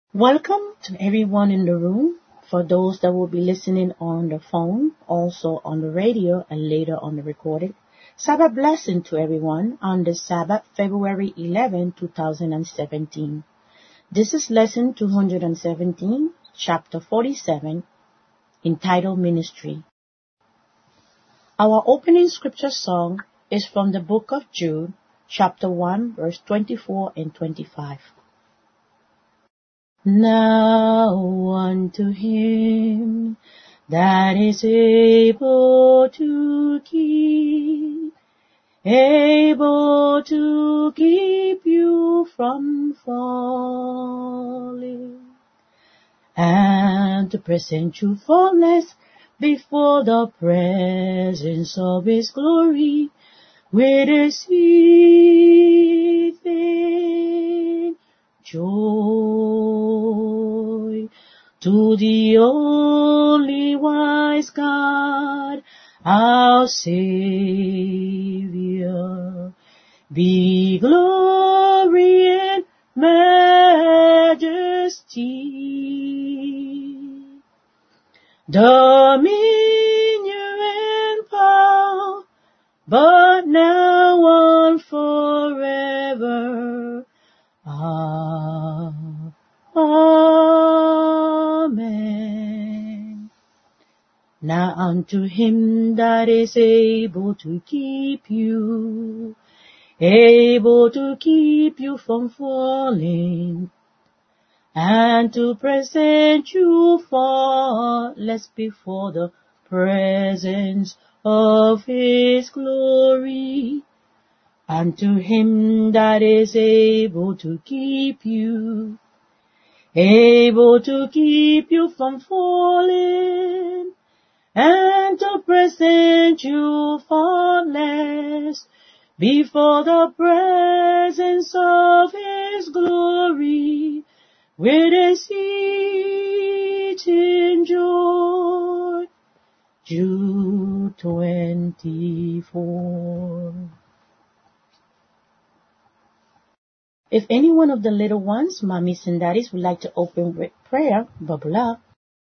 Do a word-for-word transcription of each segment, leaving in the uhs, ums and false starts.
Welcome to everyone in the room. For those that will be listening on the phone, also on the radio, and later on the recording. Sabbath blessing to everyone on this Sabbath, February eleventh, twenty seventeen. This is lesson two hundred seventeen, chapter forty-seven, entitled Ministry. Our opening scripture song is from the book of Jude, chapter one, verse twenty-four and twenty-five. Now unto him that is able to keep, able to keep you from falling, and to present you faultless before the presence of his glory with exceeding joy. To the only wise God, our Savior, be glory and majesty, dominion and power, but now and forever. Amen. Now unto him that is able to keep you, able to keep you from falling, and to present you faultless before the presence of his glory. Unto him that is able to keep you, able to keep you from falling, and to present you faultless before the presence of his glory, with exceeding joy. Jude twenty-four. If any one of the little ones, mommies and daddies, would like to open with prayer, bubble up.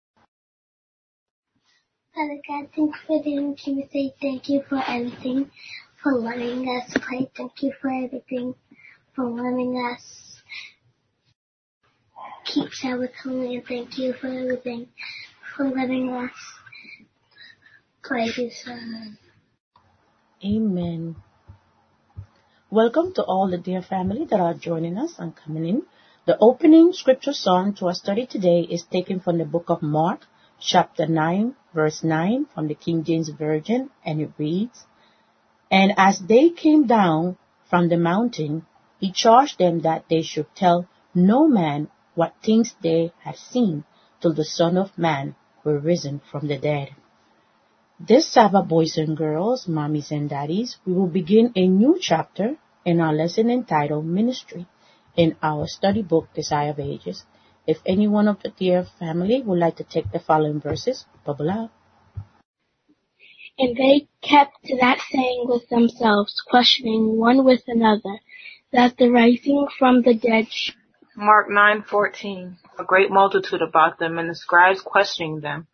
Father God, thank you for the opportunity to say thank you for everything, for letting us play. Thank you for everything, for letting us keep Sabbath holy, and thank you for everything, for letting us play this song. Amen. Welcome to all the dear family that are joining us and coming in. The opening scripture song to our study today is taken from the book of Mark, chapter nine, verse nine, from the King James Version, and it reads, And as they came down from the mountain, he charged them that they should tell no man what things they had seen, till the Son of Man were risen from the dead. This Sabbath, boys and girls, mommies and daddies, we will begin a new chapter in our lesson entitled Ministry in our study book, Desire of Ages. If any one of the dear family would like to take the following verses, bubble out. And they kept that saying with themselves, questioning one with another, that the rising from the dead should. Mark nine fourteen. A great multitude about them, and the scribes questioning them.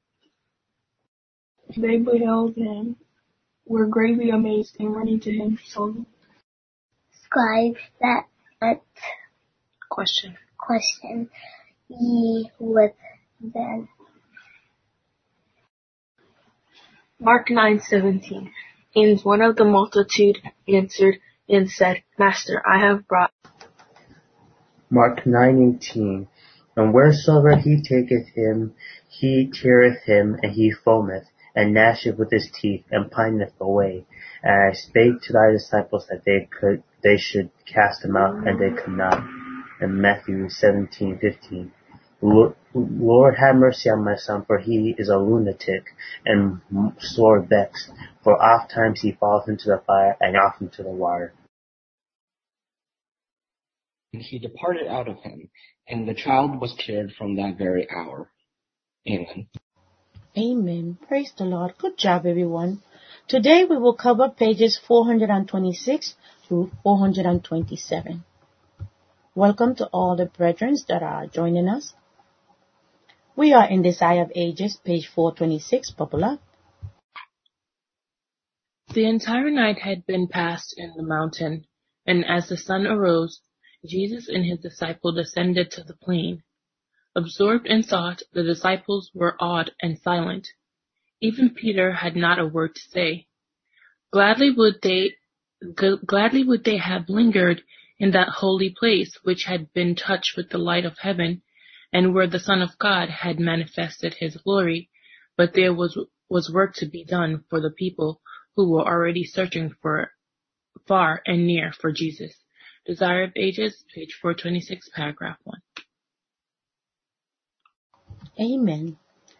They beheld him, were greatly amazed, and running to him told him. Scribes that at Question. question ye with them. Mark nine seventeen. And one of the multitude answered and said, Master, I have brought. Mark nine eighteen. And wheresoever he taketh him, he teareth him, and he foameth, and gnasheth with his teeth, and pineth away. And I spake to thy disciples that they could, they should cast him out, and they could not. And Matthew seventeen fifteen. Lord, have mercy on my son, for he is a lunatic, and sore vexed, for oft times he falleth into the fire, and oft into the water. And he departed out of him, and the child was cured from that very hour. Amen. Amen. Praise the Lord. Good job, everyone. Today we will cover pages four hundred twenty-six through four hundred twenty-seven. Welcome to all the brethren that are joining us. We are in Desire of Ages, page four twenty-six, popular. The entire night had been passed in the mountain, and as the sun arose, Jesus and his disciple descended to the plain. Absorbed in thought, the disciples were awed and silent. Even Peter had not a word to say. Gladly would they, g- gladly would they have lingered in that holy place which had been touched with the light of heaven, and where the Son of God had manifested his glory. But there was was work to be done for the people who were already searching for far and near for Jesus. Desire of Ages, page four twenty-six, paragraph one. Amen.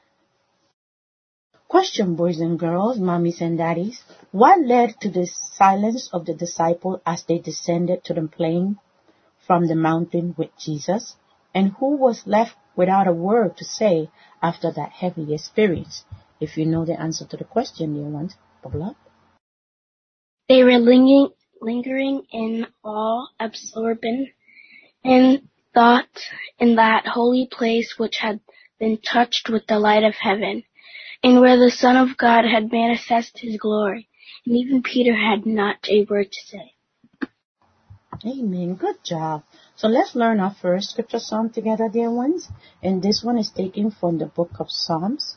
Question, boys and girls, mommies and daddies. What led to the silence of the disciples as they descended to the plain from the mountain with Jesus? And who was left without a word to say after that heavy experience? If you know the answer to the question, dear ones, bubble up. They were lingering, lingering in awe, absorbing in thought in that holy place which had been touched with the light of heaven, and where the Son of God had manifested his glory. And even Peter had not a word to say. Amen. Good job. So let's learn our first scripture psalm together, dear ones. And this one is taken from the book of Psalms,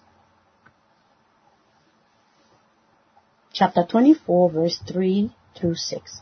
chapter twenty-four, verse three through six.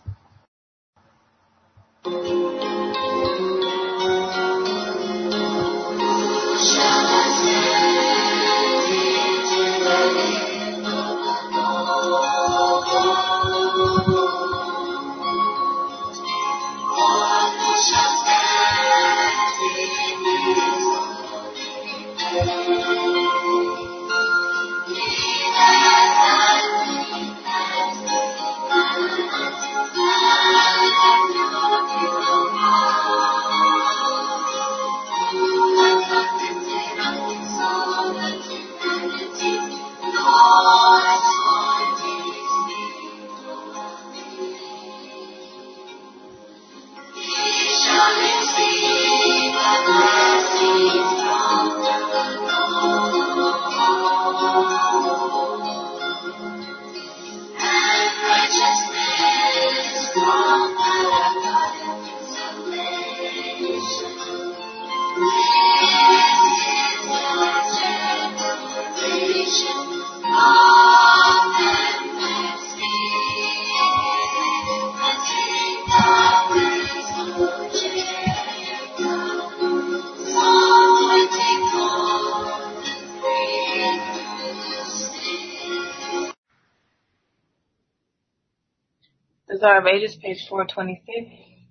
Desire of Ages, page four twenty-six.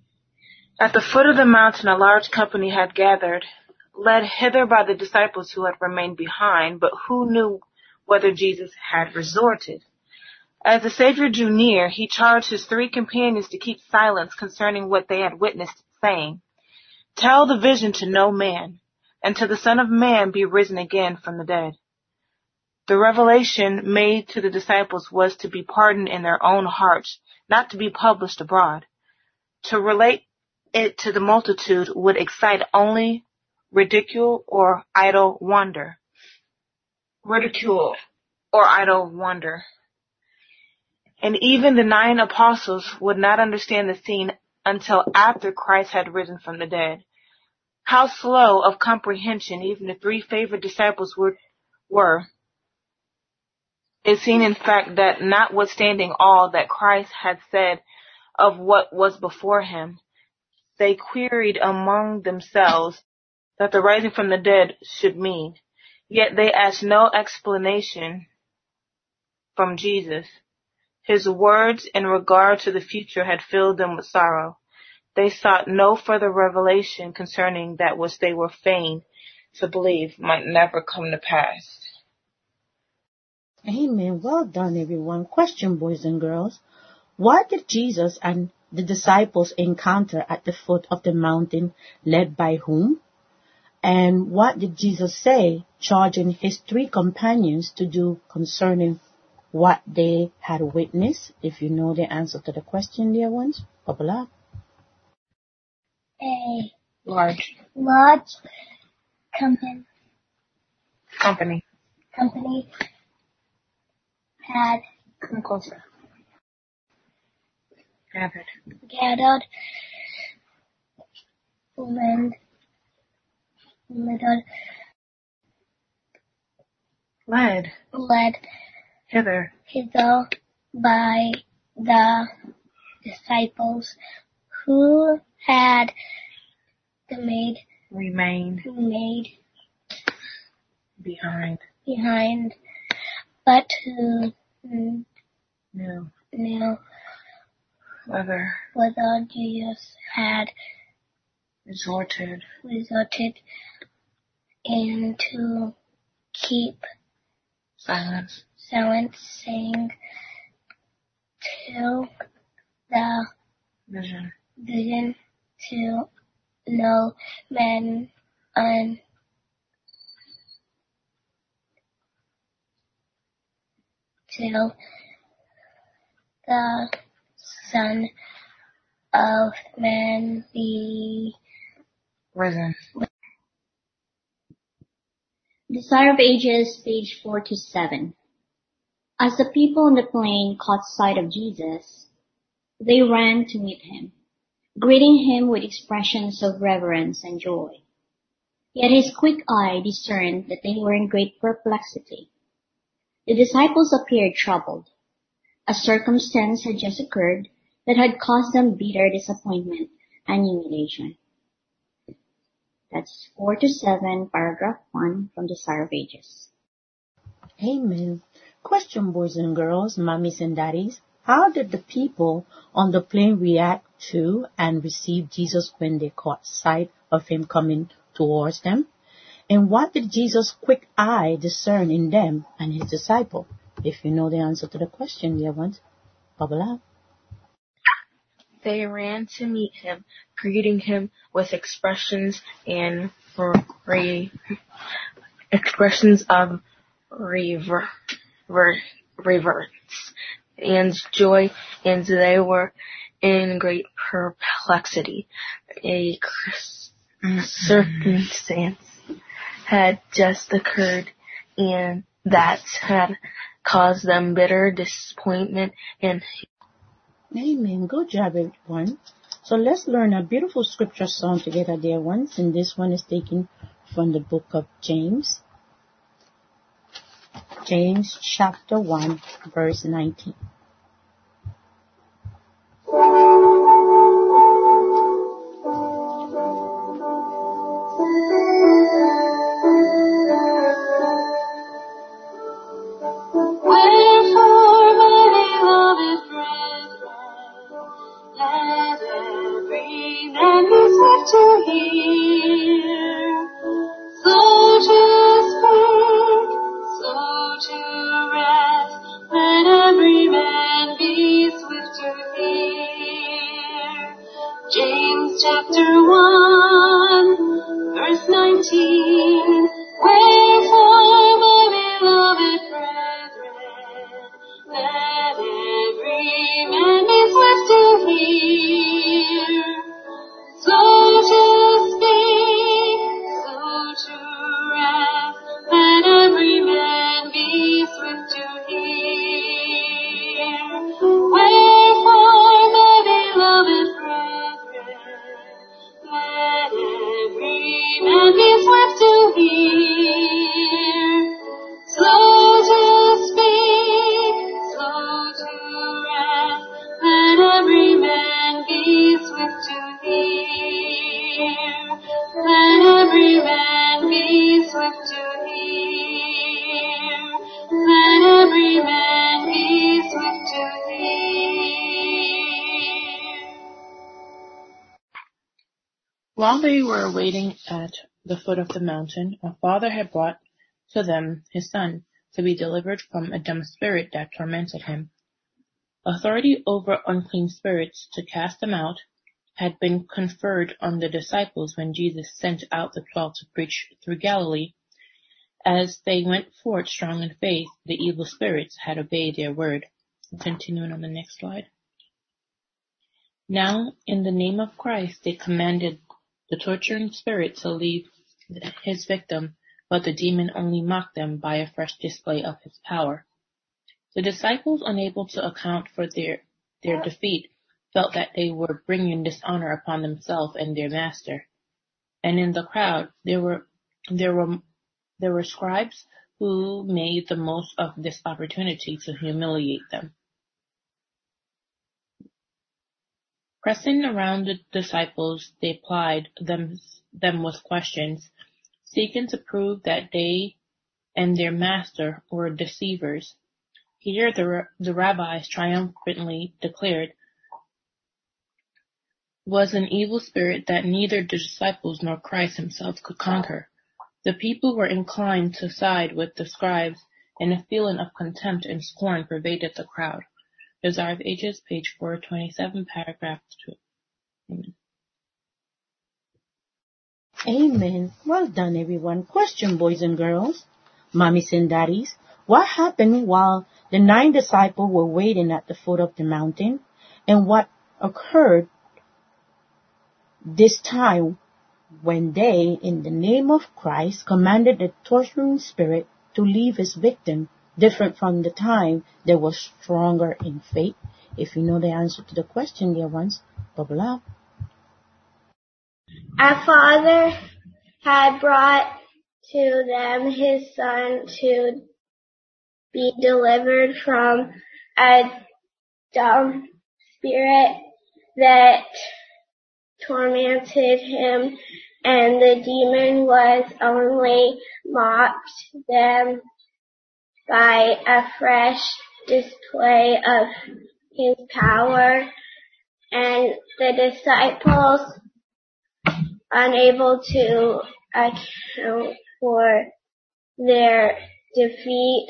At the foot of the mountain a large company had gathered, led hither by the disciples who had remained behind, but who knew whether Jesus had resorted. As the Savior drew near, he charged his three companions to keep silence concerning what they had witnessed, saying, "Tell the vision to no man, and till the Son of Man be risen again from the dead." The revelation made to the disciples was to be pardoned in their own hearts, not to be published abroad. To relate it to the multitude would excite only ridicule or idle wonder. Ridicule or idle wonder. And even the nine apostles would not understand the scene until after Christ had risen from the dead. How slow of comprehension even the three favorite disciples were, were. It seen in fact that notwithstanding all that Christ had said of what was before him, they queried among themselves that the rising from the dead should mean. Yet they asked no explanation from Jesus. His words in regard to the future had filled them with sorrow. They sought no further revelation concerning that which they were fain to believe might never come to pass. Amen. Well done, everyone. Question, boys and girls. What did Jesus and the disciples encounter at the foot of the mountain, led by whom? And what did Jesus say, charging his three companions to do concerning what they had witnessed? If you know the answer to the question, dear ones, bubble up. a Large. large company Company. company had Come closer. Gathered. gathered lend led Led. led Hither. hither by the disciples who had made Remained. made Behind. behind, but who mm, Knew. knew Whether. whether Jesus had Resorted. resorted and to keep Silence. silence, saying till the Vision. vision to no man until the Son of Man be Risen. Desire of Ages, page four to seven. As the people on the plain caught sight of Jesus, they ran to meet him, greeting him with expressions of reverence and joy. Yet his quick eye discerned that they were in great perplexity. The disciples appeared troubled. A circumstance had just occurred that had caused them bitter disappointment and humiliation. That's four to seven, paragraph one from Desire of Ages. Amen. Question, boys and girls, mommies and daddies. How did the people on the plain react to and receive Jesus when they caught sight of him coming towards them? And what did Jesus' quick eye discern in them and his disciple? If you know the answer to the question, dear ones, bubble up. They ran to meet him, greeting him with expressions and re- expressions of rever- ver- reverence and joy, and they were in great perplexity. A circumstance had just occurred, and that had caused them bitter disappointment and Amen. Good job, everyone. So let's learn a beautiful scripture song together, dear ones. And this one is taken from the book of James. James chapter one, verse nineteen. James chapter one, verse nineteen. Wherefore, my beloved brethren, let every man be swift to hear, slow to speak, slow to wrath, let every man be swift to hear. Wherefore, my beloved let every man be swift to hear, slow to speak, slow to wrath. Let every man be swift to hear. Let every man be swift to hear. Let every man be swift to hear. While they were waiting at the foot of the mountain, a father had brought to them his son, to be delivered from a dumb spirit that tormented him. Authority over unclean spirits to cast them out had been conferred on the disciples when Jesus sent out the twelve to preach through Galilee. As they went forth strong in faith, the evil spirits had obeyed their word. Continuing on the next slide. Now, in the name of Christ, they commanded the torturing spirit to leave his victim, but the demon only mocked them by a fresh display of his power. The disciples, unable to account for their, their defeat, felt that they were bringing dishonor upon themselves and their master. And in the crowd, there were, there were, there were scribes who made the most of this opportunity to humiliate them. Pressing around the disciples, they plied them, them with questions, seeking to prove that they and their master were deceivers. Here the, the rabbis triumphantly declared was an evil spirit that neither the disciples nor Christ himself could conquer. The people were inclined to side with the scribes, and a feeling of contempt and scorn pervaded the crowd. Desire of Ages, page four twenty-seven, paragraph two. Amen. Amen. Well done, everyone. Question, boys and girls, mommies and daddies. What happened while the nine disciples were waiting at the foot of the mountain? And what occurred this time when they, in the name of Christ, commanded the torturing spirit to leave his victim, different from the time they were stronger in faith? If you know the answer to the question, dear ones, bubble up. Our Father had brought to them his Son to be delivered from a dumb spirit that tormented him, and the demon was only mocked them by a fresh display of his power, and the disciples, unable to account for their defeat,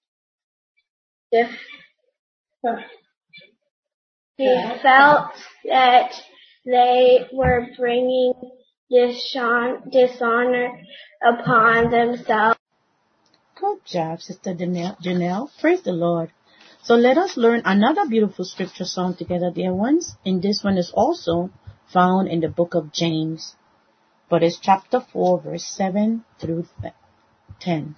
def- they felt that they were bringing dishon- dishonor upon themselves. Good job, Sister Janelle. Janelle. Praise the Lord. So let us learn another beautiful scripture song together, dear ones. And this one is also found in the book of James, but it's chapter four, verse seven through ten.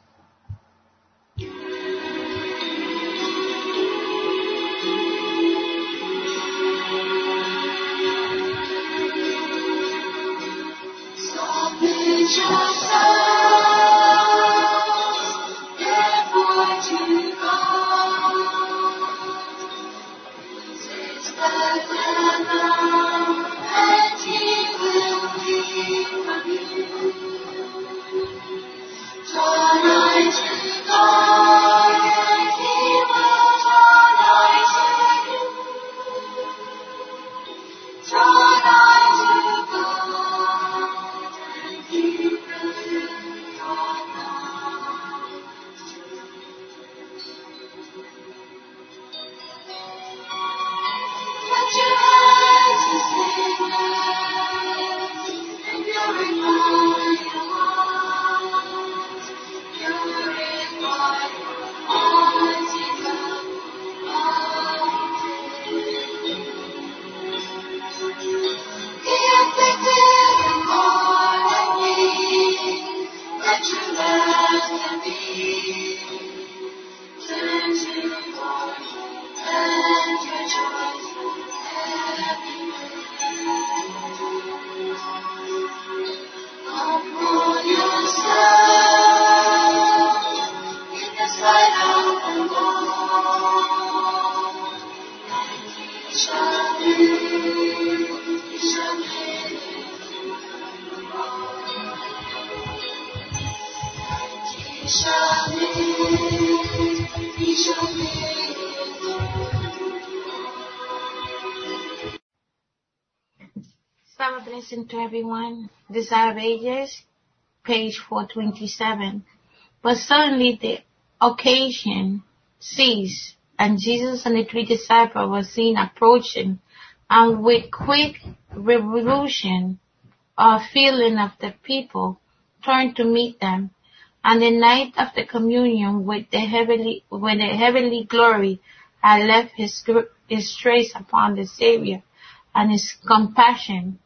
Sabbath blessing to everyone. Desire of Ages, page four twenty-seven. But suddenly the occasion ceased, and Jesus and the three disciples were seen approaching, and with quick revolution or feeling of the people turned to meet them. And the night of the communion with the heavenly, when the heavenly glory had left his, his trace upon the Savior, and his compassion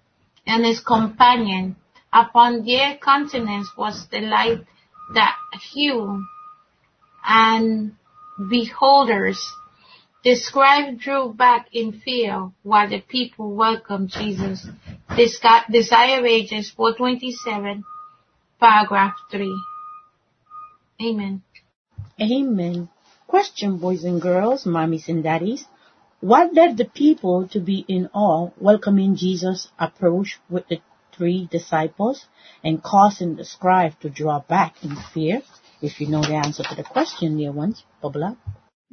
and his companion. Upon their countenance was the light that hue, and beholders, the scribe drew back in fear while the people welcomed Jesus. Desire of Ages four twenty-seven, paragraph three. Amen. Amen. Question, boys and girls, mommies and daddies. What led the people to be in awe welcoming Jesus' approach with the three disciples and causing the scribe to draw back in fear? If you know the answer to the question, dear ones, bubble up.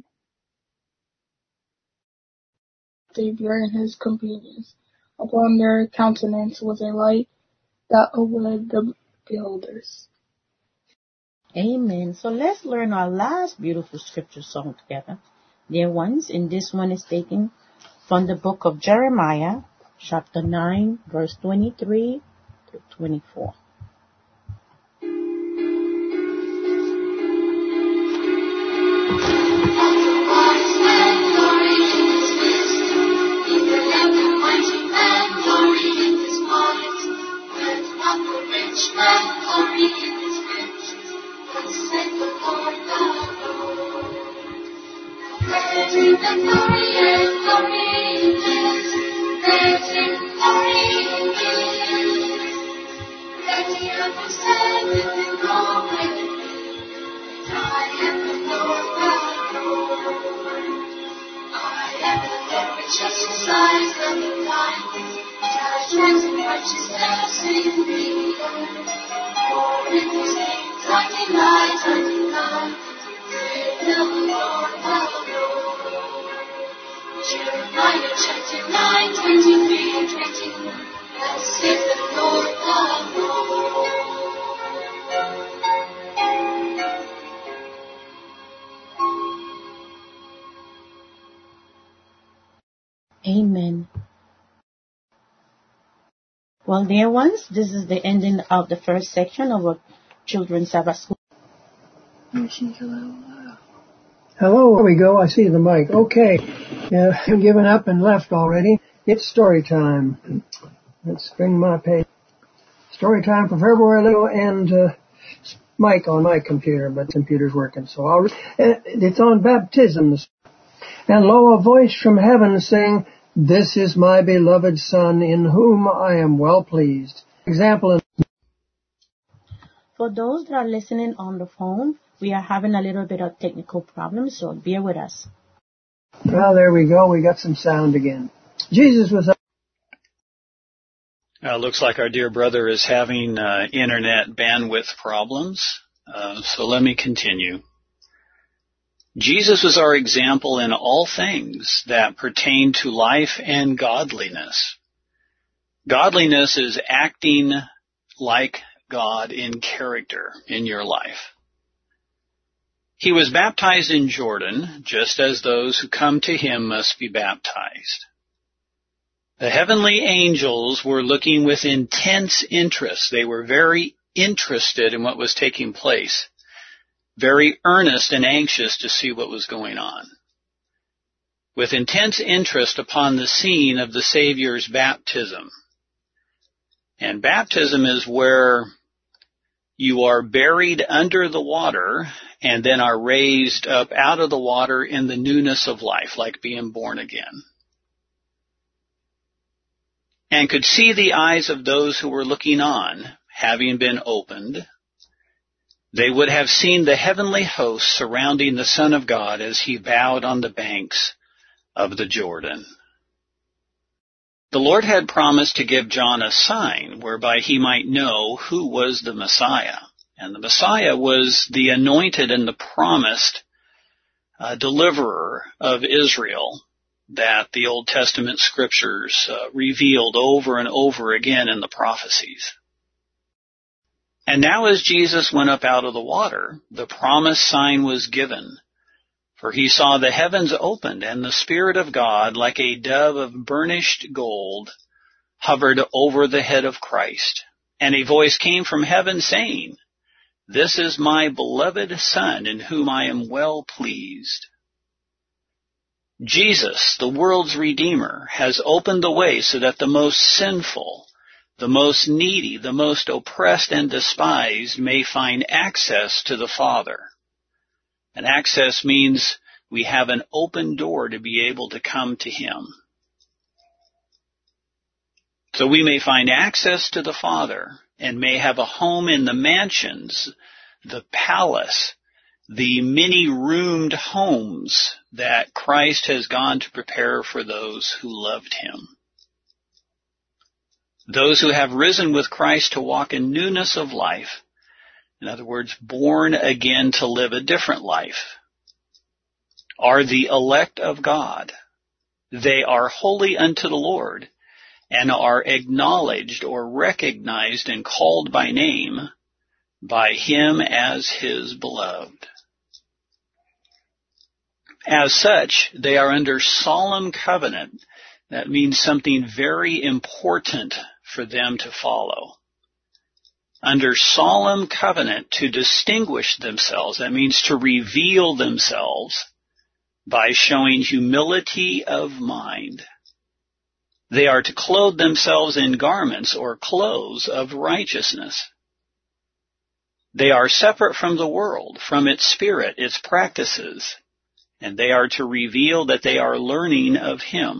Savior and his companions. Upon their countenance was a light that overled the beholders. Amen. So let's learn our last beautiful scripture song together. Dear ones, and this one is taken from the book of Jeremiah, chapter nine, verse twenty-three to twenty-four. Amen. Well, dear ones, this is the ending of the first section of our Children's Sabbath School. Hello, there we go. I see the mic. Okay. Yeah, I've given up and left already. It's story time. Let's bring my page. Story time for February little and uh, mic on my computer, but the computer's working. So I'll. Uh, it's on baptism. And lo, a voice from heaven saying, "This is my beloved Son, in whom I am well pleased." Example. For those that are listening on the phone, we are having a little bit of technical problems, so bear with us. Well, there we go. We got some sound again. Jesus was. Uh, looks like our dear brother is having uh, internet bandwidth problems, uh, so let me continue. Jesus was our example in all things that pertain to life and godliness. Godliness is acting like God in character in your life. He was baptized in Jordan, just as those who come to him must be baptized. The heavenly angels were looking with intense interest. They were very interested in what was taking place, very earnest and anxious to see what was going on. With intense interest upon the scene of the Savior's baptism. And baptism is where you are buried under the water and then are raised up out of the water in the newness of life, like being born again. And could see the eyes of those who were looking on, having been opened. They would have seen the heavenly host surrounding the Son of God as he bowed on the banks of the Jordan. The Lord had promised to give John a sign whereby he might know who was the Messiah. And the Messiah was the anointed and the promised uh, deliverer of Israel that the Old Testament scriptures uh, revealed over and over again in the prophecies. And now as Jesus went up out of the water, the promised sign was given. For he saw the heavens opened, and the Spirit of God, like a dove of burnished gold, hovered over the head of Christ. And a voice came from heaven saying, "This is my beloved Son, in whom I am well pleased." Jesus, the world's Redeemer, has opened the way so that the most sinful, the most needy, the most oppressed and despised may find access to the Father. And access means we have an open door to be able to come to Him. So we may find access to the Father and may have a home in the mansions, the palace, the many-roomed homes that Christ has gone to prepare for those who loved Him. Those who have risen with Christ to walk in newness of life, in other words, born again to live a different life, are the elect of God. They are holy unto the Lord and are acknowledged or recognized and called by name by Him as His beloved. As such, they are under solemn covenant. That means something very important for them to follow. Under solemn covenant to distinguish themselves, that means to reveal themselves by showing humility of mind. They are to clothe themselves in garments or clothes of righteousness. They are separate from the world, from its spirit, its practices, and they are to reveal that they are learning of Him.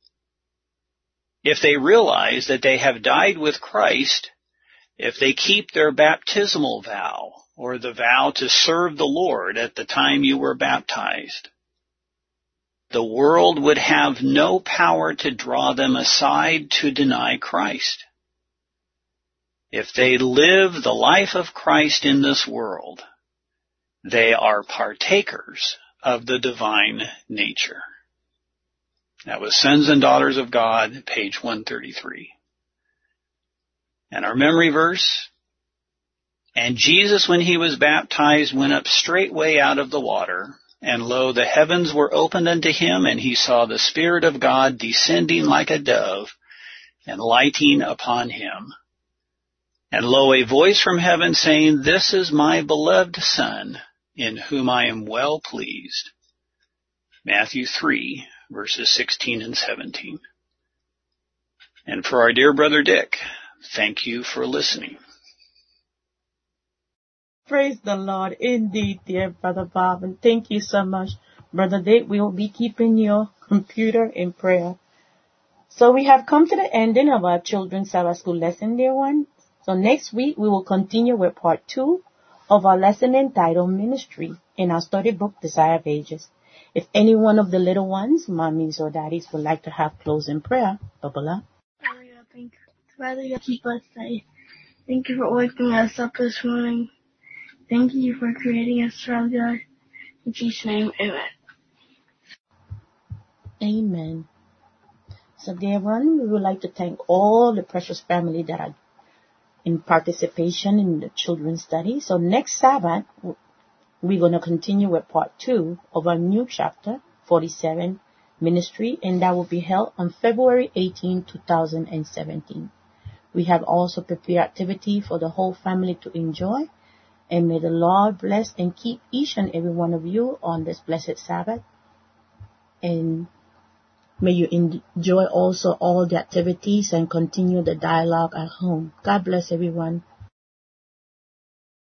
If they realize that they have died with Christ, if they keep their baptismal vow, or the vow to serve the Lord at the time you were baptized, the world would have no power to draw them aside to deny Christ. If they live the life of Christ in this world, they are partakers of the divine nature. That was Sons and Daughters of God, page one thirty-three. And our memory verse, and Jesus, when He was baptized, went up straightway out of the water, and lo, the heavens were opened unto Him, and He saw the Spirit of God descending like a dove and lighting upon Him. And lo, a voice from heaven saying, This is my beloved Son, in whom I am well pleased. Matthew three, verses sixteen and seventeen. And for our dear brother Dick, thank you for listening. Praise the Lord. Indeed, dear Brother Bob. And thank you so much, Brother Dick. We will be keeping your computer in prayer. So we have come to the ending of our Children's Sabbath School lesson, dear one. So next week, we will continue with part two of our lesson entitled Ministry in our study book, Desire of Ages. If any one of the little ones, mommies or daddies, would like to have closing prayer, Babala. Father God, thank you. Father God, keep us safe. Thank you for waking us up this morning. Thank you for creating us, Father God. In Jesus' name, amen. Amen. So, dear one, we would like to thank all the precious family that are in participation in the children's study. So next Sabbath, we're going to continue with part two of our new chapter, forty-seven, Ministry, and that will be held on February eighteenth, two thousand seventeen. We have also prepared activity for the whole family to enjoy, and may the Lord bless and keep each and every one of you on this blessed Sabbath, and may you enjoy also all the activities and continue the dialogue at home. God bless everyone.